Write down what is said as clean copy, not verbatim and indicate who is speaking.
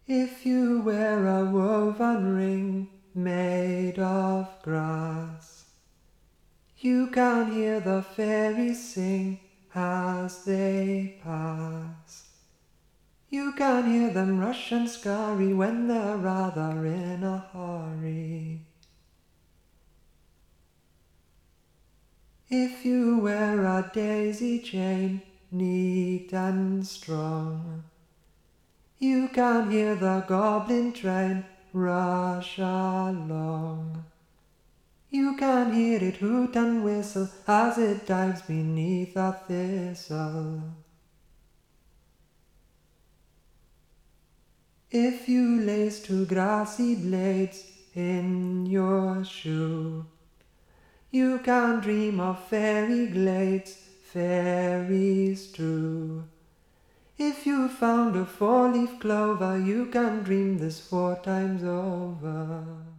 Speaker 1: If you wear a woven ring made of grass, you can hear the fairies sing as they pass. You can hear them rush and scurry when they're rather in a hurry. If you wear a daisy chain neat and strong, you can hear the goblin train rush along. You can hear it hoot and whistle as it dives beneath a thistle. If you lace two grassy blades in your shoe, you can dream of fairy glades, fairies true. If you found a four-leaf clover, you can dream this 4 times over.